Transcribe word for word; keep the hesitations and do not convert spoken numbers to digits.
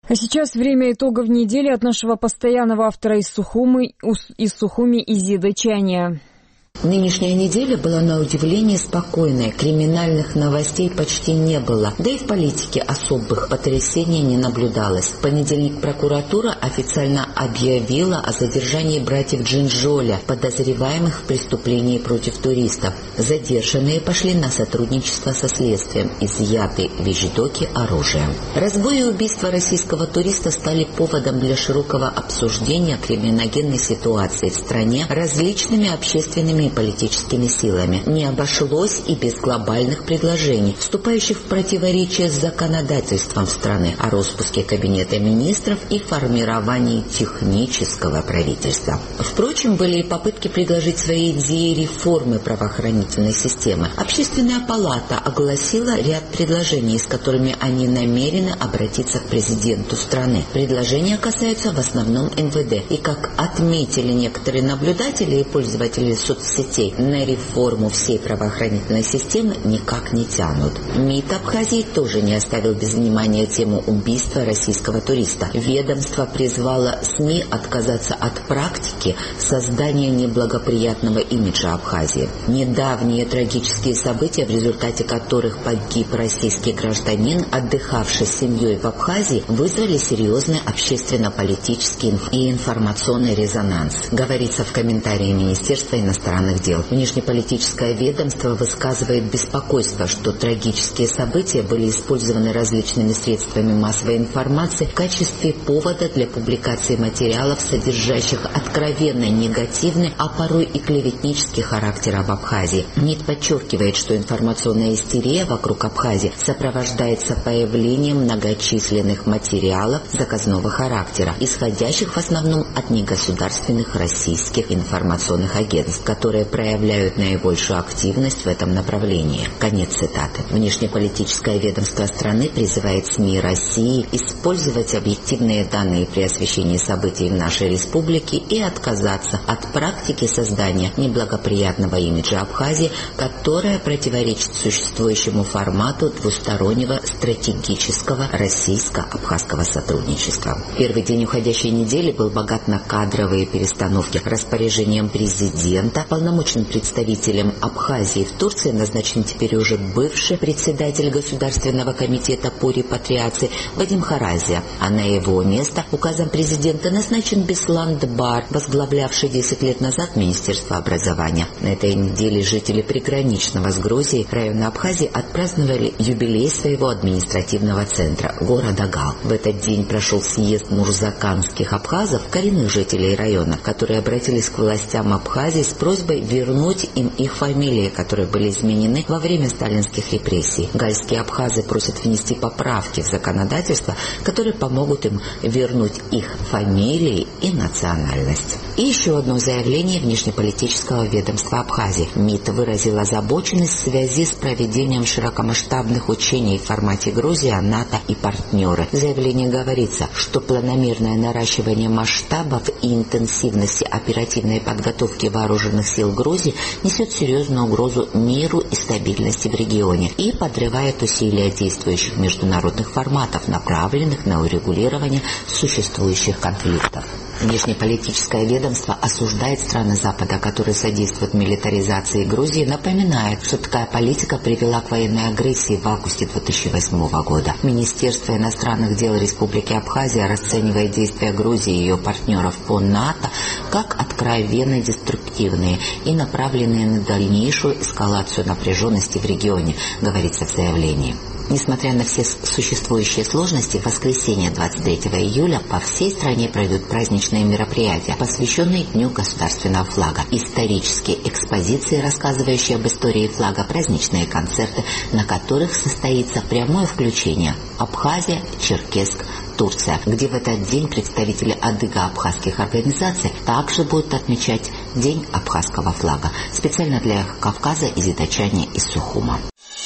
А сейчас время итогов недели от нашего постоянного автора из Сухумы, из Сухуми Изиды Чания. Нынешняя неделя была на удивление спокойной, криминальных новостей почти не было, да и в политике особых потрясений не наблюдалось. В понедельник прокуратура официально объявила о задержании братьев Джинджоля, подозреваемых в преступлении против туристов. Задержанные пошли на сотрудничество со следствием, изъяты вещдоки, оружие. Разбой и убийство российского туриста стали поводом для широкого обсуждения криминогенной ситуации в стране различными общественными и политическими силами. Не обошлось и без глобальных предложений, вступающих в противоречие с законодательством страны о распуске Кабинета министров и формировании технического правительства. Впрочем, были и попытки предложить свои идеи реформы правоохранительной системы. Общественная палата огласила ряд предложений, с которыми они намерены обратиться к президенту страны. Предложения касаются в основном эм вэ дэ. И, как отметили некоторые наблюдатели и пользователи соцсетей, на реформу всей правоохранительной системы никак не тянут. МИД Абхазии тоже не оставил без внимания тему убийства российского туриста. Ведомство призвало СМИ отказаться от практики создания неблагоприятного имиджа Абхазии. Недавние трагические события, в результате которых погиб российский гражданин, отдыхавший с семьей в Абхазии, вызвали серьезный общественно-политический и информационный резонанс, говорится в комментарии Министерства иностранных дел. Внешнеполитическое ведомство высказывает беспокойство, что трагические события были использованы различными средствами массовой информации в качестве повода для публикации материалов, содержащих откровенно негативный, а порой и клеветнический характер об Абхазии. МИД подчеркивает, что информационная истерия вокруг Абхазии сопровождается появлением многочисленных материалов заказного характера, исходящих в основном от негосударственных российских информационных агентств, которые проявляют наибольшую активность в этом направлении. Конец цитаты. Внешнеполитическое ведомство страны призывает СМИ России использовать объективные данные при освещении событий в нашей республике и отказаться от практики создания неблагоприятного имиджа Абхазии, которая противоречит существующему формату двустороннего стратегического российско-абхазского сотрудничества. Первый день уходящей недели был богат на кадровые перестановки. Распоряжением президента полномочным представителем Абхазии в Турции назначен теперь уже бывший председатель Государственного комитета по репатриации Вадим Харазия, а на его место указом президента назначен Беслан Дбар, возглавлявший десять лет назад Министерство образования. На этой неделе жители приграничного с Грузией района Абхазии отпраздновали юбилей своего административного центра – города Гал. В этот день прошел съезд мурзаканских абхазов, коренных жителей района, которые обратились к властям Абхазии с просьбой вернуть им их фамилии, которые были изменены во время сталинских репрессий. Гальские абхазы просят внести поправки в законодательство, которые помогут им вернуть их фамилии и национальность. И еще одно заявление внешнеполитического ведомства Абхазии. МИД выразил озабоченность в связи с проведением широкомасштабных учений в формате Грузия, НАТО и партнеры. В заявлении говорится, что планомерное наращивание масштабов и интенсивности оперативной подготовки вооруженных сил Грузии несет серьезную угрозу миру и стабильности в регионе и подрывает усилия действующих международных форматов, направленных на урегулирование существующих конфликтов. Внешнеполитическое ведомство осуждает страны Запада, которые содействуют милитаризации Грузии, напоминает, что такая политика привела к военной агрессии в августе две тысячи восьмого года. Министерство иностранных дел Республики Абхазия расценивает действия Грузии и ее партнеров по НАТО как откровенно деструктивные и направленные на дальнейшую эскалацию напряженности в регионе, говорится в заявлении. Несмотря на все существующие сложности, в воскресенье двадцать третьего июля по всей стране пройдут праздничные мероприятия, посвященные Дню государственного флага. Исторические экспозиции, рассказывающие об истории флага, праздничные концерты, на которых состоится прямое включение Абхазия, Черкесск, Турция, где в этот день представители адыго-абхазских организаций также будут отмечать День абхазского флага. Специально для Кавказа Изида Чания из Сухума.